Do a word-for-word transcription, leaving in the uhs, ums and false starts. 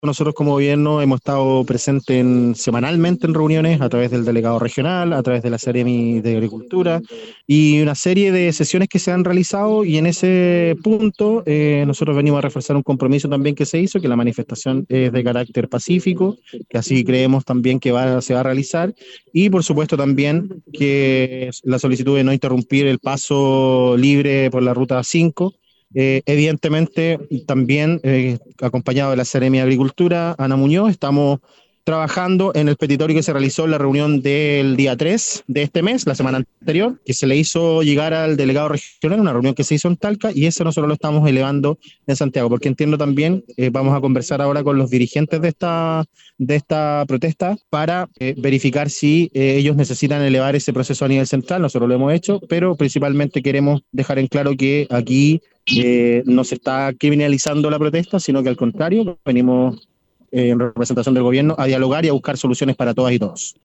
nosotros como gobierno hemos estado presentes en- semanalmente en reuniones a través del delegado regional, a través de la Seremi de Agricultura y una serie de sesiones que se han realizado y en ese punto eh, nosotros venimos a reforzar un compromiso también que se hizo, que la manifestación es de carácter pacífico, que así creemos también que va, se va a realizar y por supuesto también que la solicitud de no interrumpir el paso libre por la ruta cinco. Eh, evidentemente, también eh, acompañado de la Seremi de Agricultura, Ana Muñoz, estamos trabajando en el petitorio que se realizó en la reunión del día tres de este mes, la semana anterior, que se le hizo llegar al delegado regional, una reunión que se hizo en Talca, y eso nosotros lo estamos elevando en Santiago, porque entiendo también, eh, vamos a conversar ahora con los dirigentes de esta, de esta protesta para eh, verificar si eh, ellos necesitan elevar ese proceso a nivel central, nosotros lo hemos hecho, pero principalmente queremos dejar en claro que aquí eh, no se está criminalizando la protesta, sino que al contrario, venimos eh, en representación del gobierno a dialogar y a buscar soluciones para todas y todos.